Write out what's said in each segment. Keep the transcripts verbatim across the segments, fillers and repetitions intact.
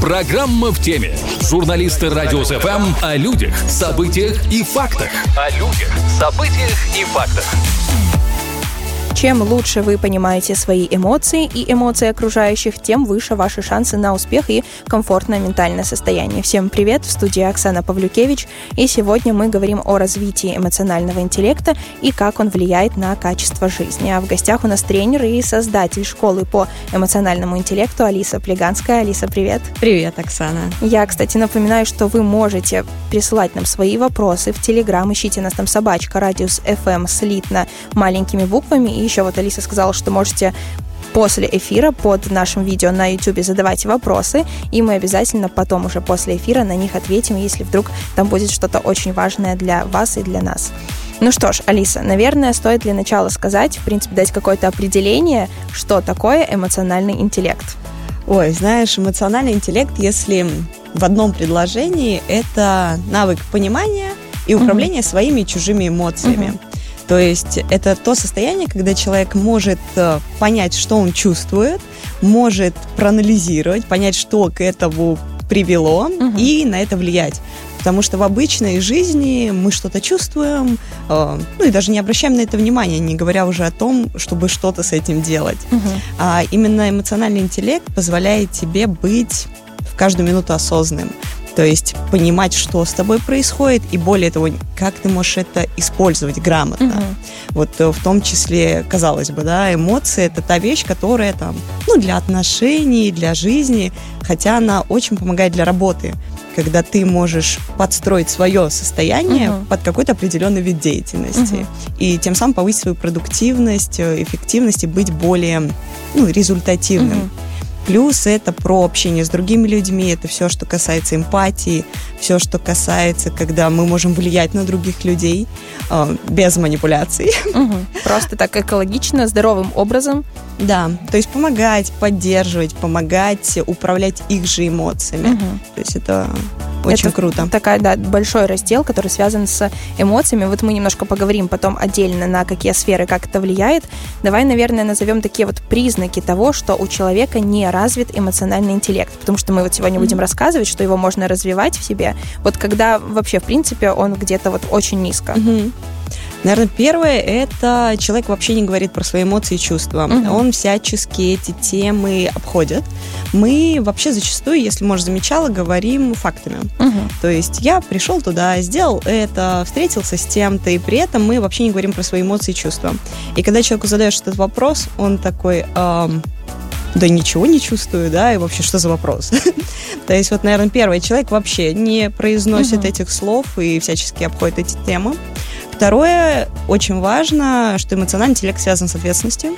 Программа в теме. Журналисты Радио эф эм о людях, событиях и фактах. О людях, событиях и фактах. Чем лучше вы понимаете свои эмоции и эмоции окружающих, тем выше ваши шансы на успех и комфортное ментальное состояние. Всем привет, в студии Оксана Павлюкевич, и сегодня мы говорим о развитии эмоционального интеллекта и как он влияет на качество жизни. А в гостях у нас тренер и создатель школы по эмоциональному интеллекту Алиса Плеганская. Алиса, привет. Привет, Оксана. Я, кстати, напоминаю, что вы можете присылать нам свои вопросы в Телеграм, ищите нас там собачка Радиус эф эм слитно маленькими буквами. И еще вот Алиса сказала, что можете после эфира под нашим видео на YouTube задавать вопросы, и мы обязательно потом уже после эфира на них ответим, если вдруг там будет что-то очень важное для вас и для нас. Ну что ж, Алиса, наверное, стоит для начала сказать, в принципе, дать какое-то определение, что такое эмоциональный интеллект. Ой, знаешь, эмоциональный интеллект, если в одном предложении, это навык понимания и управления mm-hmm. своими и чужими эмоциями. Mm-hmm. То есть это то состояние, когда человек может понять, что он чувствует, может проанализировать, понять, что к этому привело, угу. и на это влиять. Потому что в обычной жизни мы что-то чувствуем, э, ну и даже не обращаем на это внимания, не говоря уже о том, чтобы что-то с этим делать. Угу. А именно эмоциональный интеллект позволяет тебе быть в каждую минуту осознанным. То есть понимать, что с тобой происходит, и более того, как ты можешь это использовать грамотно. Uh-huh. Вот в том числе, казалось бы, да, эмоции — это та вещь, которая там, ну, для отношений, для жизни, хотя она очень помогает для работы, когда ты можешь подстроить свое состояние uh-huh. под какой-то определенный вид деятельности, uh-huh. и тем самым повысить свою продуктивность, эффективность и быть более, ну, результативным. Uh-huh. Плюс это про общение с другими людьми, это все, что касается эмпатии, все, что касается, когда мы можем влиять на других людей э, без манипуляций. Угу. Просто так экологично, здоровым образом. Да, то есть помогать, поддерживать, помогать управлять их же эмоциями. Угу. То есть это очень это круто. Такой, да, большой раздел, который связан с эмоциями. Вот мы немножко поговорим потом отдельно, на какие сферы, как это влияет. Давай, наверное, назовем такие вот признаки того, что у человека не развит эмоциональный интеллект. Потому что мы вот сегодня mm-hmm. будем рассказывать, что его можно развивать в себе. Вот когда вообще, в принципе, он где-то вот очень низко. Mm-hmm. Наверное, первое — это человек вообще не говорит про свои эмоции и чувства. Uh-huh. Он всячески эти темы обходит. Мы вообще зачастую, если, может, замечала, говорим фактами. Uh-huh. То есть я пришел туда, сделал это, встретился с тем-то, и при этом мы вообще не говорим про свои эмоции и чувства. И когда человеку задаешь этот вопрос, он такой... Эм, да ничего не чувствую, да, и вообще, что за вопрос? То есть вот, наверное, первый человек вообще не произносит uh-huh. этих слов и всячески обходит эти темы. Второе, очень важно, что эмоциональный интеллект связан с ответственностью,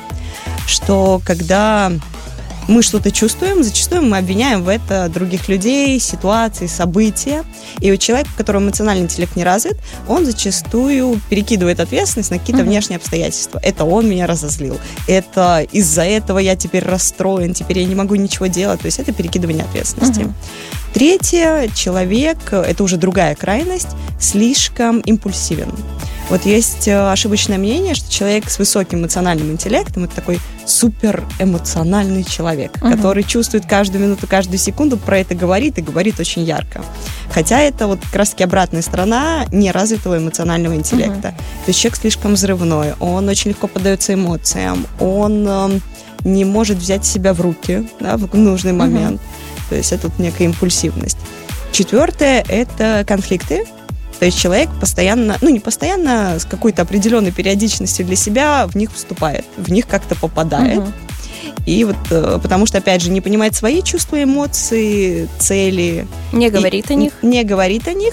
что когда мы что-то чувствуем, зачастую мы обвиняем в это других людей, ситуации, события. И у человека, у которого эмоциональный интеллект не развит, он зачастую перекидывает ответственность на какие-то mm-hmm. внешние обстоятельства. Это он меня разозлил, это из-за этого я теперь расстроен, теперь я не могу ничего делать. То есть это перекидывание ответственности. Mm-hmm. Третье, человек, это уже другая крайность, слишком импульсивен. Вот есть ошибочное мнение, что человек с высоким эмоциональным интеллектом — это такой суперэмоциональный человек, uh-huh. который чувствует каждую минуту, каждую секунду, про это говорит и говорит очень ярко. Хотя это вот как раз-таки обратная сторона неразвитого эмоционального интеллекта. Uh-huh. То есть человек слишком взрывной, он очень легко поддается эмоциям, он э, не может взять себя в руки, да, в нужный момент. Uh-huh. То есть это вот некая импульсивность. Четвертое — это конфликты. То есть человек постоянно, ну не постоянно, с какой-то определенной периодичностью для себя в них вступает, в них как-то попадает. Угу. И вот потому что, опять же, не понимает свои чувства, эмоции, цели. Не говорит о них. Не говорит о них.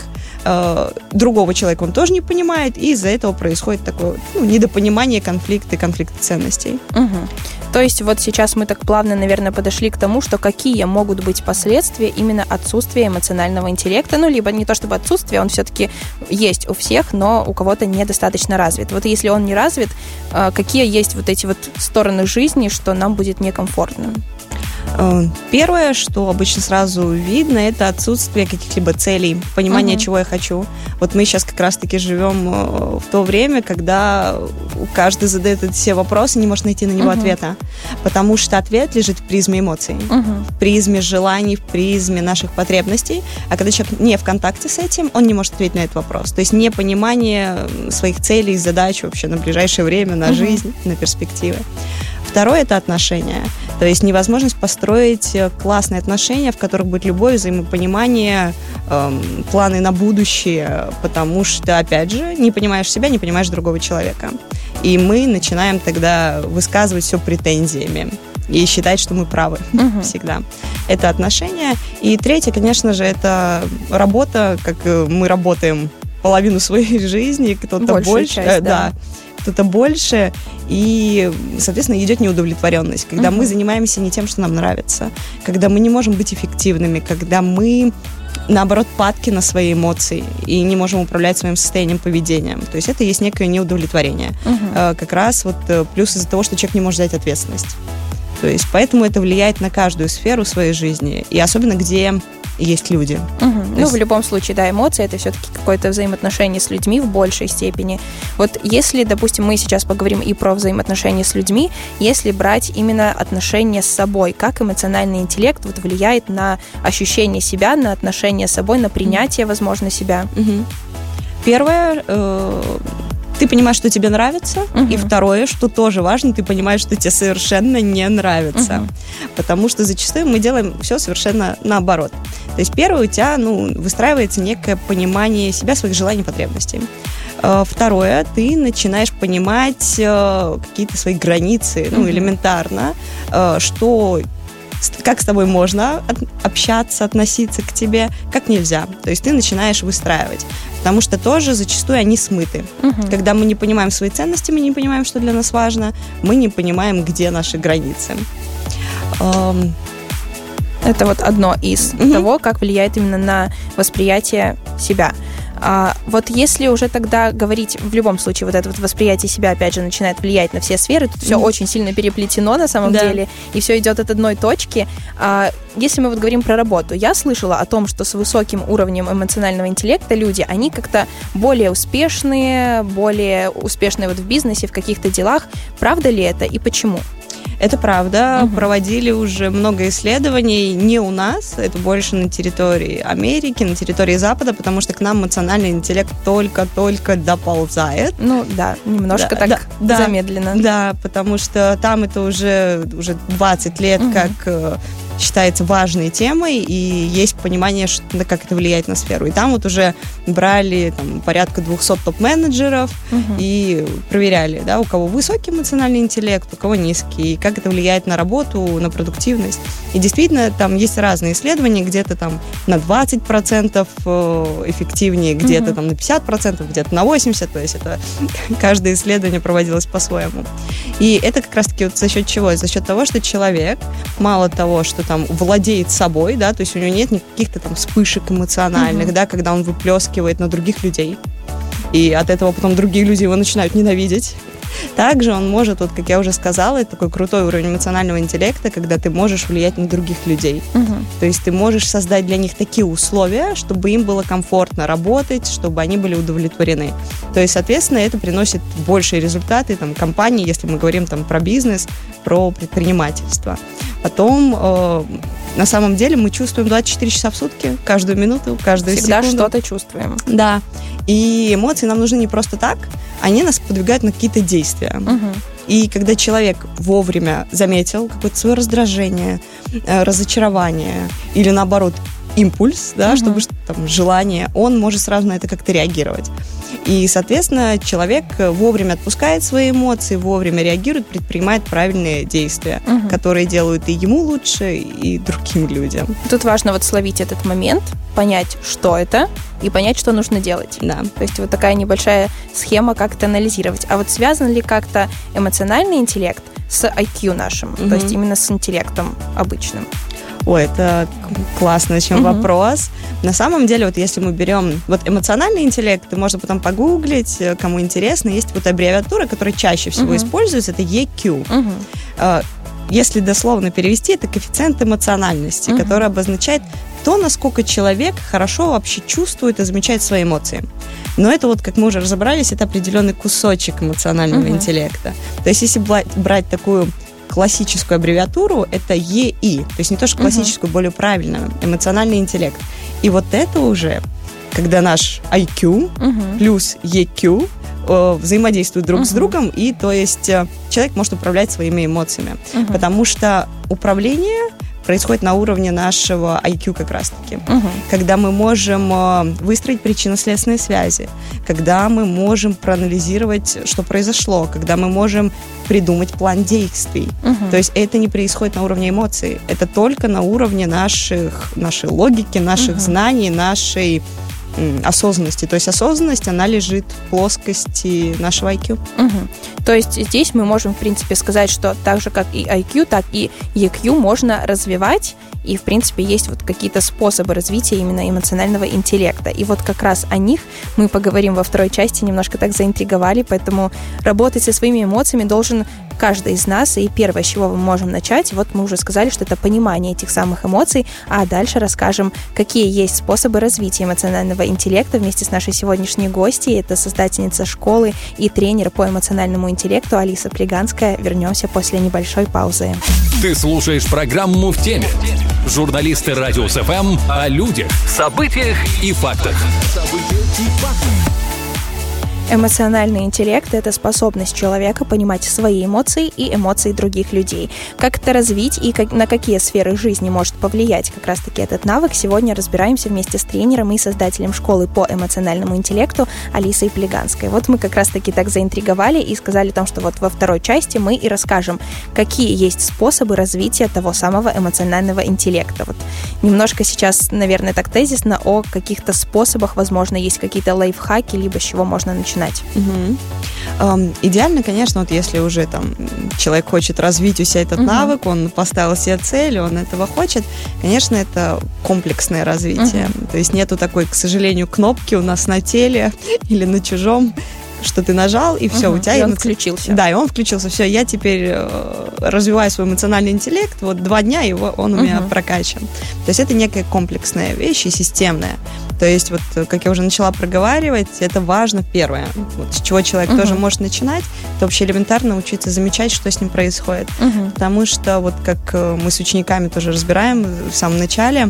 Другого человека он тоже не понимает, и из-за этого происходит такое, ну, недопонимание, конфликты, конфликты ценностей. Угу. То есть вот сейчас мы так плавно, наверное, подошли к тому, что какие могут быть последствия именно отсутствия эмоционального интеллекта, ну, либо не то чтобы отсутствие, он все-таки есть у всех, но у кого-то недостаточно развит. Вот если он не развит, какие есть вот эти вот стороны жизни, что нам будет некомфортно? Первое, что обычно сразу видно, это отсутствие каких-либо целей, понимание, uh-huh. чего я хочу. Вот мы сейчас как раз-таки живем в то время, когда каждый задает все вопросы, не может найти на него uh-huh. ответа, потому что ответ лежит в призме эмоций, uh-huh. в призме желаний, в призме наших потребностей, а когда человек не в контакте с этим, он не может ответить на этот вопрос. То есть непонимание своих целей, задач вообще на ближайшее время, на uh-huh. жизнь, на перспективы. Второе – это отношения. То есть невозможность построить классные отношения, в которых будет любовь, взаимопонимание, эм, планы на будущее, потому что, опять же, не понимаешь себя, не понимаешь другого человека. И мы начинаем тогда высказывать все претензиями и считать, что мы правы uh-huh. всегда. Это отношения. И третье, конечно же, это работа, как мы работаем половину своей жизни, кто-то Большую больше. Часть, э, да. да. Кто-то больше, и, соответственно, идет неудовлетворенность, когда uh-huh. мы занимаемся не тем, что нам нравится, когда мы не можем быть эффективными, когда мы, наоборот, падки на свои эмоции и не можем управлять своим состоянием, поведением. То есть это есть некое неудовлетворение. Uh-huh. Как раз вот плюс из-за того, что человек не может взять ответственность. То есть поэтому это влияет на каждую сферу своей жизни, и особенно где есть люди. Угу. Ну, есть... в любом случае, да, эмоции — это все-таки какое-то взаимоотношение с людьми в большей степени. Вот если, допустим, мы сейчас поговорим и про взаимоотношения с людьми, если брать именно отношения с собой, как эмоциональный интеллект вот влияет на ощущение себя, на отношения с собой, на принятие, возможно, себя? Угу. Первое... Э- Ты понимаешь, что тебе нравится, uh-huh. и второе, что тоже важно, ты понимаешь, что тебе совершенно не нравится. Uh-huh. Потому что зачастую мы делаем все совершенно наоборот. То есть первое, у тебя ну, выстраивается некое понимание себя, своих желаний и потребностей. Второе, ты начинаешь понимать какие-то свои границы, ну, uh-huh. элементарно, что... как с тобой можно общаться, относиться к тебе, как нельзя. То есть ты начинаешь выстраивать. Потому что тоже зачастую они смыты. Uh-huh. Когда мы не понимаем свои ценности, мы не понимаем, что для нас важно, мы не понимаем, где наши границы. Um... Это вот одно из uh-huh. того, как влияет именно на восприятие себя. А вот если уже тогда говорить, в любом случае, вот это вот восприятие себя, опять же, начинает влиять на все сферы, тут все mm-hmm. очень сильно переплетено на самом да. деле, и все идет от одной точки. А если мы вот говорим про работу, я слышала о том, что с высоким уровнем эмоционального интеллекта люди, они как-то более успешные, более успешные вот в бизнесе, в каких-то делах. Правда ли это и почему? Это правда. Uh-huh. Проводили уже много исследований не у нас, это больше на территории Америки, на территории Запада, потому что к нам эмоциональный интеллект только-только доползает. Ну да, немножко да, так да, замедленно. Да, потому что там это уже, уже двадцать лет uh-huh. как... считается важной темой, и есть понимание, что, как это влияет на сферу. И там вот уже брали там, порядка двухсот топ-менеджеров uh-huh. и проверяли, да, у кого высокий эмоциональный интеллект, у кого низкий, и как это влияет на работу, на продуктивность. И действительно, там есть разные исследования, где-то там на двадцать процентов эффективнее, где-то uh-huh. там на пятьдесят процентов, где-то на восемьдесят процентов, то есть это каждое исследование проводилось по-своему. И это как раз-таки вот за счет чего? За счет того, что человек, мало того, что там владеет собой, да, то есть у него нет никаких-то там вспышек эмоциональных, uh-huh. да, когда он выплескивает на других людей, и от этого потом другие люди его начинают ненавидеть. Также он может, вот как я уже сказала, это такой крутой уровень эмоционального интеллекта, когда ты можешь влиять на других людей. Uh-huh. То есть ты можешь создать для них такие условия, чтобы им было комфортно работать, чтобы они были удовлетворены. То есть, соответственно, это приносит большие результаты там, компании, если мы говорим там, про бизнес, про предпринимательство. Потом, э, на самом деле, мы чувствуем двадцать четыре часа в сутки, каждую минуту, каждую Всегда секунду. Всегда что-то чувствуем. Да. И эмоции нам нужны не просто так, они нас подвигают на какие-то действия. Угу. И когда человек вовремя заметил какое-то свое раздражение, э, разочарование или, наоборот, импульс, да, угу. чтобы там, желание, он может сразу на это как-то реагировать. И, соответственно, человек вовремя отпускает свои эмоции, вовремя реагирует, предпринимает правильные действия, угу. которые делают и ему лучше, и другим людям. Тут важно вот словить этот момент, понять, что это, и понять, что нужно делать. Да. То есть вот такая небольшая схема, как это анализировать. А вот связан ли как-то эмоциональный интеллект с ай кью нашим, угу. то есть именно с интеллектом обычным? Ой, это классный очень uh-huh. вопрос. На самом деле, вот если мы берем вот эмоциональный интеллект, и можно потом погуглить, кому интересно, есть вот аббревиатура, которая чаще всего uh-huh. используется, это и кью. Uh-huh. если дословно перевести, это коэффициент эмоциональности, угу. который обозначает то, насколько человек хорошо вообще чувствует и замечает свои эмоции. Но это вот, как мы уже разобрались, это определенный кусочек эмоционального угу. интеллекта. То есть если брать такую классическую аббревиатуру, это и и, то есть не то, что классическую, угу. более правильную, эмоциональный интеллект. И вот это уже, когда наш ай кью угу. плюс и кью э, взаимодействуют друг угу. с другом, и то есть э, человек может управлять своими эмоциями. Угу. Потому что управление происходит на уровне нашего ай кью как раз-таки. Угу. Когда мы можем выстроить причинно-следственные связи, когда мы можем проанализировать, что произошло, когда мы можем придумать план действий. Угу. То есть это не происходит на уровне эмоций, это только на уровне наших, нашей логики, наших угу. знаний, нашей осознанности. То есть осознанность, она лежит в плоскости нашего ай кью. Угу. То есть здесь мы можем, в принципе, сказать, что так же, как и ай кью, так и и кью можно развивать, и, в принципе, есть вот какие-то способы развития именно эмоционального интеллекта. И вот как раз о них мы поговорим во второй части, немножко так заинтриговали, поэтому работать со своими эмоциями должен каждый из нас, и первое, с чего мы можем начать, вот мы уже сказали, что это понимание этих самых эмоций, а дальше расскажем, какие есть способы развития эмоционального интеллекта вместе с нашей сегодняшней гостьей. Это создательница школы и тренер по эмоциональному интеллекту Алиса Плеганская. Вернемся после небольшой паузы. Ты слушаешь программу «В теме». Журналисты Радиус эф эм о людях, событиях и фактах. Эмоциональный интеллект – это способность человека понимать свои эмоции и эмоции других людей. Как это развить и как, на какие сферы жизни может повлиять как раз-таки этот навык, сегодня разбираемся вместе с тренером и создателем школы по эмоциональному интеллекту Алисой Плеганской. Вот мы как раз-таки так заинтриговали и сказали о том, что вот во второй части мы и расскажем, какие есть способы развития того самого эмоционального интеллекта. Вот немножко сейчас, наверное, так тезисно о каких-то способах, возможно, есть какие-то лайфхаки, либо с чего можно начинать. Угу. Um, идеально, конечно, вот если уже там человек хочет развить у себя этот uh-huh. навык, он поставил себе цель, он этого хочет, конечно, это комплексное развитие. Uh-huh. То есть нету такой, к сожалению, кнопки у нас на теле или на чужом, что ты нажал, и все, uh-huh. у тебя... И он эмо... включился. Да, и он включился. Все, я теперь э, развиваю свой эмоциональный интеллект, вот два дня его, он у uh-huh. меня прокачан. То есть это некая комплексная вещь и системная. То есть, вот, как я уже начала проговаривать, это важно, первое, вот, с чего человек uh-huh. тоже может начинать, это вообще элементарно учиться замечать, что с ним происходит. Uh-huh. Потому что, вот как мы с учениками тоже разбираем в самом начале,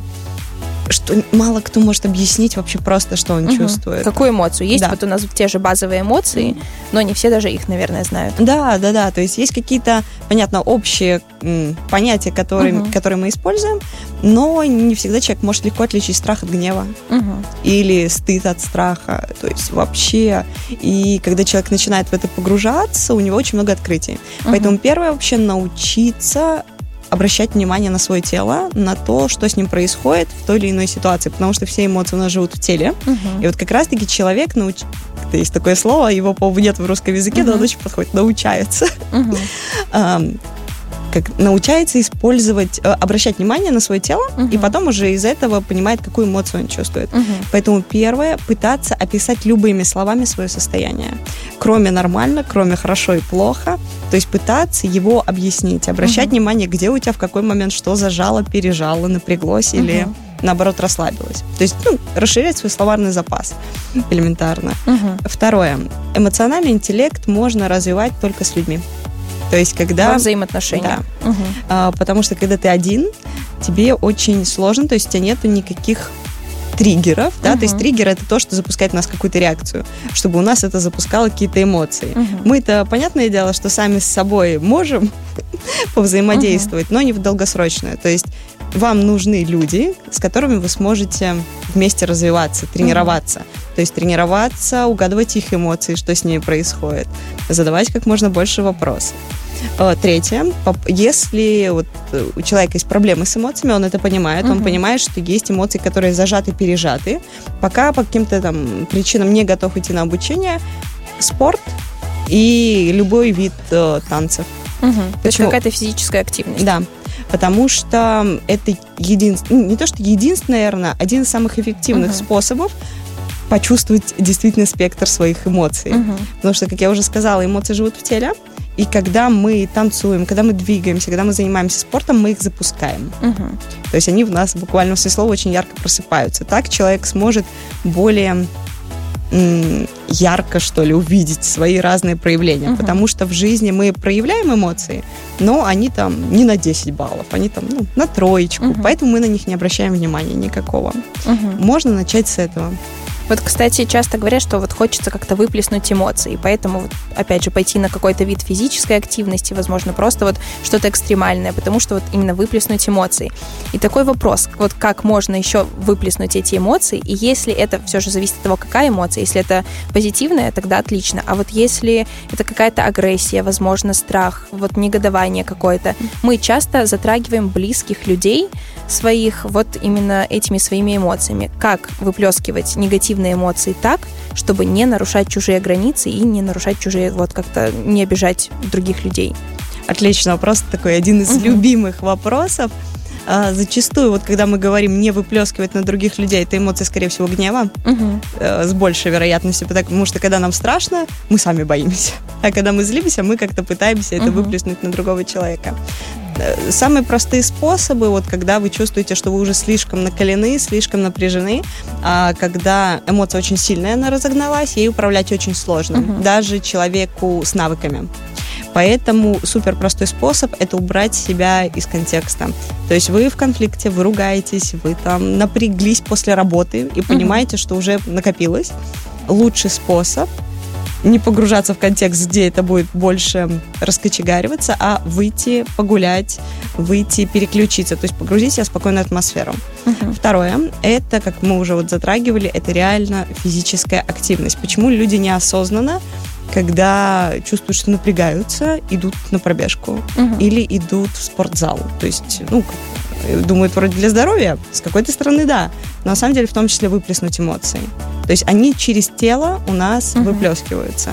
что мало кто может объяснить вообще просто, что он угу. чувствует. Какую эмоцию? Есть да. вот у нас те же базовые эмоции, но не все даже их, наверное, знают. Да, да, да. То есть есть какие-то, понятно, общие м, понятия, которые, угу. которые мы используем, но не всегда человек может легко отличить страх от гнева угу. или стыд от страха. То есть вообще. И когда человек начинает в это погружаться, у него очень много открытий. Угу. Поэтому первое вообще научиться обращать внимание на свое тело, на то, что с ним происходит в той или иной ситуации, потому что все эмоции у нас живут в теле. Uh-huh. И вот как раз-таки человек, науч... есть такое слово, его, по-моему, нет в русском языке, uh-huh. но оно очень подходит, научается. Uh-huh. um, как научается использовать, обращать внимание на свое тело, uh-huh. и потом уже из этого понимает, какую эмоцию он чувствует. Uh-huh. Поэтому первое, пытаться описать любыми словами свое состояние. Кроме нормально, кроме хорошо и плохо. То есть пытаться его объяснить, обращать uh-huh. внимание, где у тебя в какой момент что зажало, пережало, напряглось uh-huh. или, наоборот, расслабилось. То есть, ну, расширять свой словарный запас элементарно. Uh-huh. Второе. Эмоциональный интеллект можно развивать только с людьми. То есть, когда... Во взаимоотношениях. Да. Угу. А, потому что, когда ты один, тебе очень сложно, то есть у тебя нету никаких триггеров, да, uh-huh. то есть триггер — это то, что запускает в нас какую-то реакцию, чтобы у нас это запускало какие-то эмоции. Uh-huh. Мы-то, понятное дело, что сами с собой можем повзаимодействовать, uh-huh. но не в долгосрочное. То есть вам нужны люди, с которыми вы сможете вместе развиваться, тренироваться. Uh-huh. То есть тренироваться, угадывать их эмоции, что с ними происходит, задавать как можно больше вопросов. Третье, если вот у человека есть проблемы с эмоциями, он это понимает, uh-huh. он понимает, что есть эмоции, которые зажаты, пережаты, пока по каким-то там причинам не готов идти на обучение, спорт и любой вид э, танцев. Uh-huh. То есть какая-то физическая активность. Да, потому что это единственное, не то что единственное, наверное, один из самых эффективных uh-huh. способов почувствовать действительно спектр своих эмоций. Uh-huh. Потому что, как я уже сказала, эмоции живут в теле, и когда мы танцуем, когда мы двигаемся, когда мы занимаемся спортом, мы их запускаем. Uh-huh. То есть они в нас буквально в смысле слова очень ярко просыпаются. Так человек сможет более м- ярко, что ли, увидеть свои разные проявления. Uh-huh. Потому что в жизни мы проявляем эмоции, но они там не на десять баллов, они там ну, на троечку, uh-huh. поэтому мы на них не обращаем внимания никакого. Uh-huh. Можно начать с этого. Вот, кстати, часто говорят, что вот хочется как-то выплеснуть эмоции, поэтому, вот, опять же, пойти на какой-то вид физической активности, возможно, просто вот что-то экстремальное, потому что вот именно выплеснуть эмоции. И такой вопрос, вот как можно еще выплеснуть эти эмоции, и если это все же зависит от того, какая эмоция, если это позитивная, тогда отлично, а вот если это какая-то агрессия, возможно, страх, вот негодование какое-то, мы часто затрагиваем близких людей своих вот именно этими своими эмоциями. Как выплескивать негативные эмоции так, чтобы не нарушать чужие границы и не нарушать чужие, вот как-то не обижать других людей? Отличный вопрос, такой один из uh-huh. любимых вопросов. А, зачастую, вот когда мы говорим не выплескивать на других людей, это эмоции, скорее всего, гнева, uh-huh. э, с большей вероятностью, потому что когда нам страшно, мы сами боимся. А когда мы злимся, мы как-то пытаемся это uh-huh. выплеснуть на другого человека. Самые простые способы, вот когда вы чувствуете, что вы уже слишком накалены, слишком напряжены, а когда эмоция очень сильная, она разогналась, ей управлять очень сложно, uh-huh. даже человеку с навыками. Поэтому супер простой способ – это убрать себя из контекста. То есть вы в конфликте, вы ругаетесь, вы там напряглись после работы и понимаете, uh-huh. что уже накопилось. Лучший способ – не погружаться в контекст, где это будет больше раскочегариваться, а выйти, погулять, выйти, переключиться, то есть погрузить себя в спокойную атмосферу. Uh-huh. Второе, это, как мы уже вот затрагивали, это реально физическая активность. Почему люди неосознанно, когда чувствуют, что напрягаются, идут на пробежку uh-huh. или идут в спортзал? То есть, ну, думают, вроде для здоровья, с какой-то стороны, да, но на самом деле в том числе выплеснуть эмоции. То есть они через тело у нас uh-huh. выплескиваются.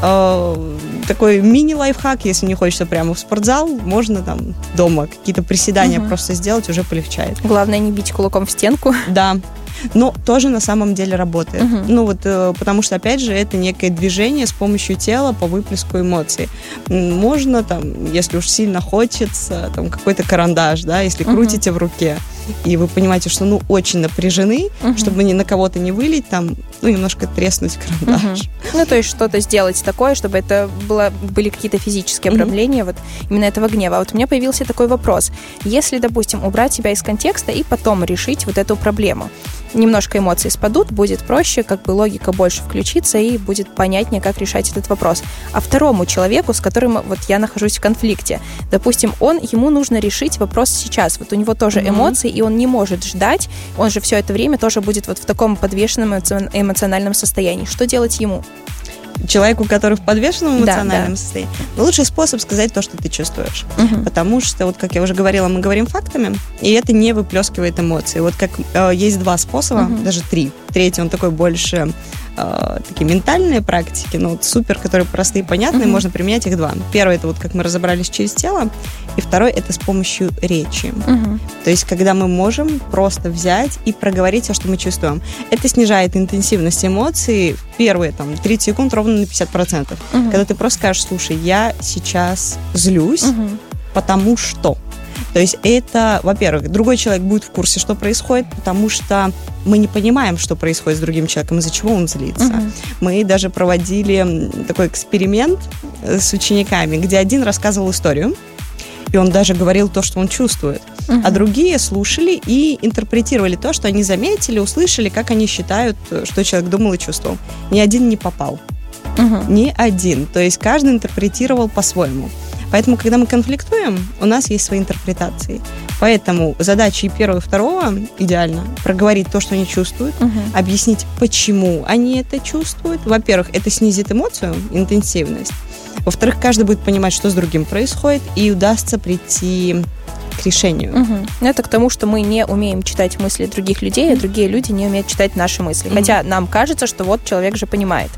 Э, такой мини-лайфхак, если не хочется прямо в спортзал, можно там дома какие-то приседания uh-huh. просто сделать, уже полегчает. Главное не бить кулаком в стенку. Да. Но тоже на самом деле работает. Uh-huh. Ну вот, э, потому что, опять же, это некое движение с помощью тела по выплеску эмоций. Можно там, если уж сильно хочется, там какой-то карандаш, да, если uh-huh. крутите в руке, и вы понимаете, что, ну, очень напряжены, uh-huh. чтобы ни на кого-то не вылить, там, ну, немножко треснуть карандаш. Uh-huh. Ну, то есть что-то сделать такое, чтобы это было, были какие-то физические uh-huh. проявления вот именно этого гнева. А вот у меня появился такой вопрос. Если, допустим, убрать себя из контекста и потом решить вот эту проблему, немножко эмоций спадут, будет проще, как бы логика больше включится и будет понятнее, как решать этот вопрос. А второму человеку, с которым вот я нахожусь в конфликте, допустим, он, ему нужно решить вопрос сейчас. Вот у него тоже mm-hmm. эмоции, и он не может ждать, он же все это время тоже будет вот в таком подвешенном эмоциональном состоянии. Что делать ему? Человеку, который в подвешенном эмоциональном да, да. состоянии. Лучший способ сказать то, что ты чувствуешь. Uh-huh. Потому что, вот как я уже говорила, мы говорим фактами, и это не выплескивает эмоции. Вот как э, есть два способа, uh-huh. даже три. Третий, он такой больше э, такие ментальные практики, но вот супер, которые простые и понятные, uh-huh. можно применять их два. Первый, это вот как мы разобрались через тело, и второй, это с помощью речи. Uh-huh. То есть, когда мы можем просто взять и проговорить все, что мы чувствуем. Это снижает интенсивность эмоций в первые там, тридцать секунд ровно на пятьдесят процентов. Uh-huh. Когда ты просто скажешь, слушай, я сейчас злюсь, uh-huh. потому что. То есть это, во-первых, другой человек будет в курсе, что происходит, потому что мы не понимаем, что происходит с другим человеком, из-за чего он злится. Uh-huh. Мы даже проводили такой эксперимент с учениками, где один рассказывал историю, и он даже говорил то, что он чувствует. Uh-huh. А другие слушали и интерпретировали то, что они заметили, услышали, как они считают, что человек думал и чувствовал. Ни один не попал. Uh-huh. Ни один. То есть каждый интерпретировал по-своему. Поэтому, когда мы конфликтуем, у нас есть свои интерпретации. Поэтому задача и первого, и второго идеально проговорить то, что они чувствуют, uh-huh. объяснить, почему они это чувствуют. Во-первых, это снизит эмоцию, интенсивность. Во-вторых, каждый будет понимать, что с другим происходит, и удастся прийти к решению. Угу. Это к тому, что мы не умеем читать мысли других людей, а другие люди не умеют читать наши мысли. Mm-hmm. Хотя нам кажется, что вот человек же понимает.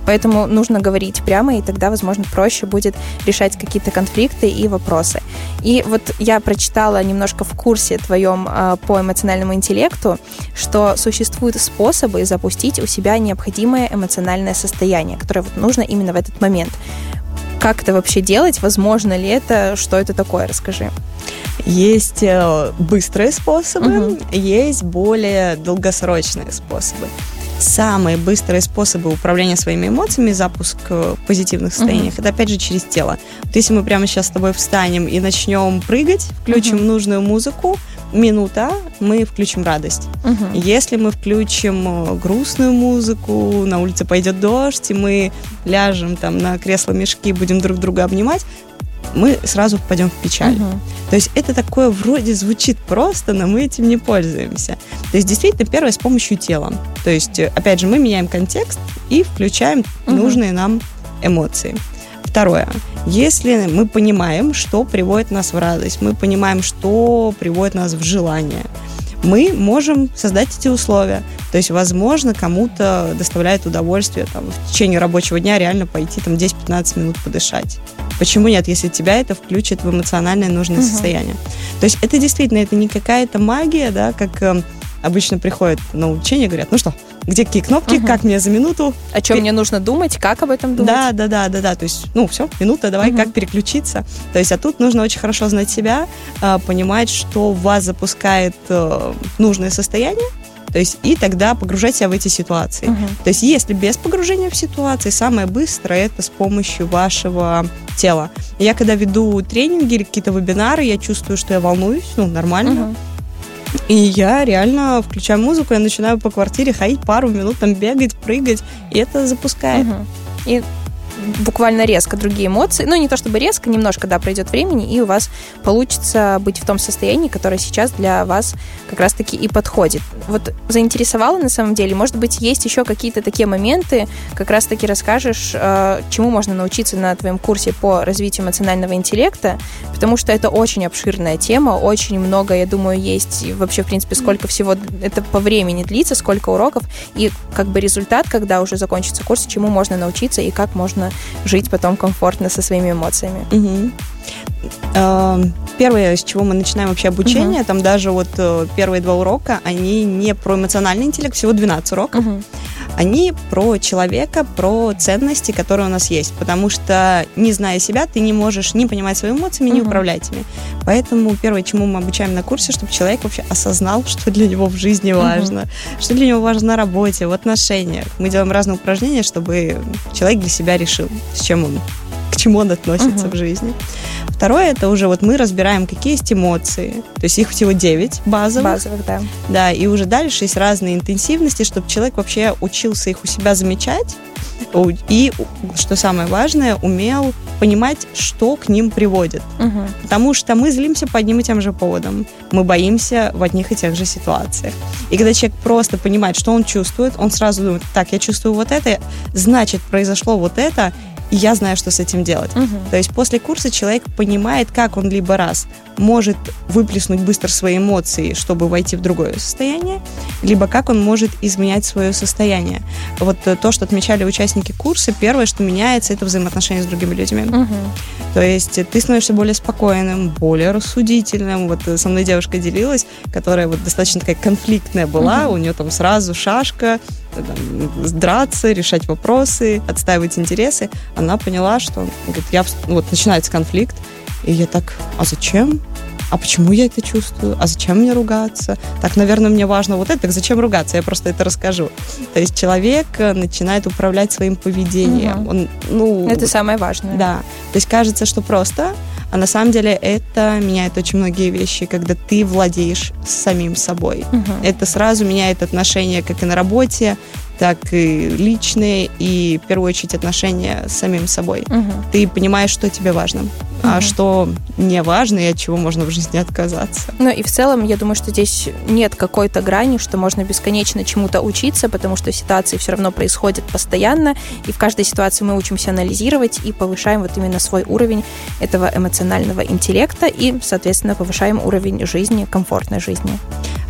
Поэтому нужно говорить прямо, и тогда, возможно, проще будет решать какие-то конфликты и вопросы. И вот я прочитала немножко в курсе твоем э, по эмоциональному интеллекту, что существуют способы запустить у себя необходимое эмоциональное состояние, которое вот нужно именно в этот момент. Как это вообще делать? Возможно ли это? Что это такое? Расскажи. Есть быстрые способы, угу. есть более долгосрочные способы. Самые быстрые способы управления своими эмоциями, запуск позитивных состояний, uh-huh. это опять же через тело. Вот если мы прямо сейчас с тобой встанем и начнем прыгать, включим uh-huh. нужную музыку, минута, мы включим радость. Uh-huh. Если мы включим грустную музыку, на улице пойдет дождь, и мы ляжем там на кресло-мешки, будем друг друга обнимать, мы сразу впадем в печаль. Uh-huh. То есть это такое вроде звучит просто, но мы этим не пользуемся. То есть действительно первое с помощью тела. То есть опять же мы меняем контекст и включаем uh-huh. нужные нам эмоции. Второе. Если мы понимаем, что приводит нас в радость, мы понимаем, что приводит нас в желание, мы можем создать эти условия. То есть, возможно, кому-то доставляет удовольствие там, в течение рабочего дня реально пойти там, десять-пятнадцать минут подышать. Почему нет, если тебя это включит в эмоциональное нужное uh-huh. состояние? То есть это действительно, это не какая-то магия, да, как э, обычно приходят на учение, говорят, ну что, где какие кнопки, uh-huh. как мне за минуту? О чем Пер... мне нужно думать, как об этом думать? Да, да, да, да, да. То есть, ну, все, минута, давай, uh-huh. как переключиться. То есть, а тут нужно очень хорошо знать себя, э, понимать, что вас запускает э, нужное состояние, то есть, и тогда погружать себя в эти ситуации. Uh-huh. То есть, если без погружения в ситуации, самое быстрое это с помощью вашего тела. Я когда веду тренинги или какие-то вебинары, я чувствую, что я волнуюсь, ну, нормально. Uh-huh. И я реально включаю музыку, я начинаю по квартире ходить пару минут, там бегать, прыгать, и это запускает. Uh-huh. И буквально резко другие эмоции, ну не то чтобы резко, немножко, да, пройдет времени, и у вас получится быть в том состоянии, которое сейчас для вас как раз-таки и подходит. Вот заинтересовало на самом деле, может быть, есть еще какие-то такие моменты, как раз-таки расскажешь, чему можно научиться на твоем курсе по развитию эмоционального интеллекта, потому что это очень обширная тема, очень много, я думаю, есть, и вообще, в принципе, сколько всего это по времени длится, сколько уроков, и как бы результат, когда уже закончится курс, чему можно научиться и как можно жить потом комфортно со своими эмоциями. Угу. Первое, с чего мы начинаем вообще обучение, угу. там даже вот первые два урока, они не про эмоциональный интеллект, всего двенадцать уроков. Угу. Они про человека, про ценности, которые у нас есть. Потому что, не зная себя, ты не можешь ни понимать свои эмоции, ни угу. управлять ими. Поэтому первое, чему мы обучаем на курсе, чтобы человек вообще осознал, что для него в жизни важно, угу. что для него важно на работе, в отношениях. Мы делаем разные упражнения, чтобы человек для себя решил, с чем он, к чему он относится uh-huh. в жизни. Второе, это уже вот мы разбираем, какие есть эмоции. То есть их всего девять базовых. Базовых, да. Да, и уже дальше есть разные интенсивности, чтобы человек вообще учился их у себя замечать. И, что самое важное, умел понимать, что к ним приводит. Uh-huh. Потому что мы злимся по одним и тем же поводам. Мы боимся в одних и тех же ситуациях. И когда человек просто понимает, что он чувствует, он сразу думает, так, я чувствую вот это, значит, произошло вот это, и я знаю, что с этим делать. Uh-huh. То есть после курса человек понимает, как он либо раз может выплеснуть быстро свои эмоции, чтобы войти в другое состояние, либо как он может изменять свое состояние. Вот то, что отмечали участники курса, первое, что меняется, это взаимоотношения с другими людьми. Uh-huh. То есть ты становишься более спокойным, более рассудительным. Вот со мной девушка делилась, которая вот достаточно такая конфликтная была, uh-huh. у нее там сразу шашка, там, драться, решать вопросы, отстаивать интересы. Она поняла, что говорит, я, вот начинается конфликт, и я так, а зачем? А почему я это чувствую? А зачем мне ругаться? Так, наверное, мне важно вот это, так зачем ругаться? Я просто это расскажу. То есть человек начинает управлять своим поведением. Угу. Он, ну, это самое важное. Да. То есть кажется, что просто, а на самом деле это меняет очень многие вещи, когда ты владеешь самим собой. Угу. Это сразу меняет отношения как и на работе, так и личные, и в первую очередь отношения с самим собой. Угу. Ты понимаешь, что тебе важно, угу. а что не важно и от чего можно в жизни отказаться. Ну и в целом, я думаю, что здесь нет какой-то грани, что можно бесконечно чему-то учиться, потому что ситуации все равно происходят постоянно, и в каждой ситуации мы учимся анализировать и повышаем вот именно свой уровень этого эмоционального интеллекта и, соответственно, повышаем уровень жизни, комфортной жизни.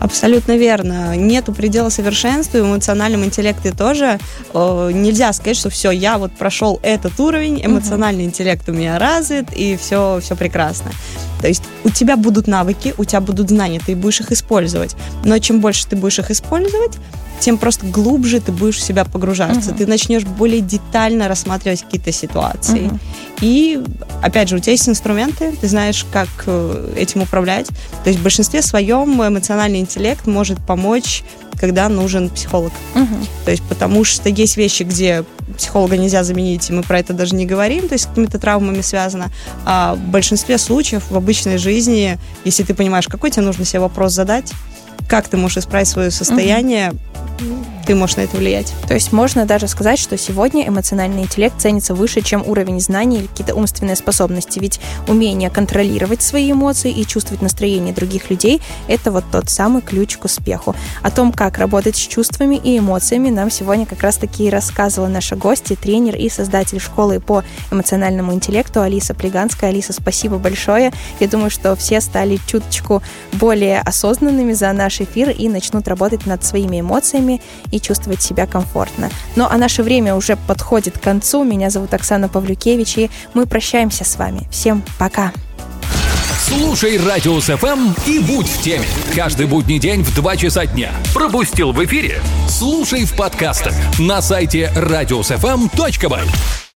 Абсолютно верно. Нету предела совершенству, в эмоциональном интеллекте тоже. Э, нельзя сказать, что все, я вот прошел этот уровень, эмоциональный uh-huh. интеллект у меня развит, и все, все прекрасно. То есть у тебя будут навыки, у тебя будут знания, ты будешь их использовать. Но чем больше ты будешь их использовать, тем просто глубже ты будешь в себя погружаться. Uh-huh. Ты начнешь более детально рассматривать какие-то ситуации. Uh-huh. И, опять же, у тебя есть инструменты, ты знаешь, как этим управлять. То есть в большинстве своем эмоциональный интеллект может помочь, когда нужен психолог. Uh-huh. То есть потому что есть вещи, где психолога нельзя заменить, и мы про это даже не говорим, то есть с какими-то травмами связано. А в большинстве случаев в обычной жизни, если ты понимаешь, какой тебе нужно себе вопрос задать, как ты можешь исправить свое состояние, uh-huh. ты можешь на это влиять. То есть можно даже сказать, что сегодня эмоциональный интеллект ценится выше, чем уровень знаний или какие-то умственные способности. Ведь умение контролировать свои эмоции и чувствовать настроение других людей – это вот тот самый ключ к успеху. О том, как работать с чувствами и эмоциями, нам сегодня как раз-таки и рассказывала наша гостья, тренер и создатель школы по эмоциональному интеллекту Алиса Плеганская. Алиса, спасибо большое. Я думаю, что все стали чуточку более осознанными за наш эфир и начнут работать над своими эмоциями и чувствовать себя комфортно. Ну, а наше время уже подходит к концу. Меня зовут Оксана Павлюкевич, и мы прощаемся с вами. Всем пока! Слушай Радиус эф эм и будь в теме. Каждый будний день в два часа дня. Пропустил в эфире? Слушай в подкастах на сайте радиус эф эм точка бай.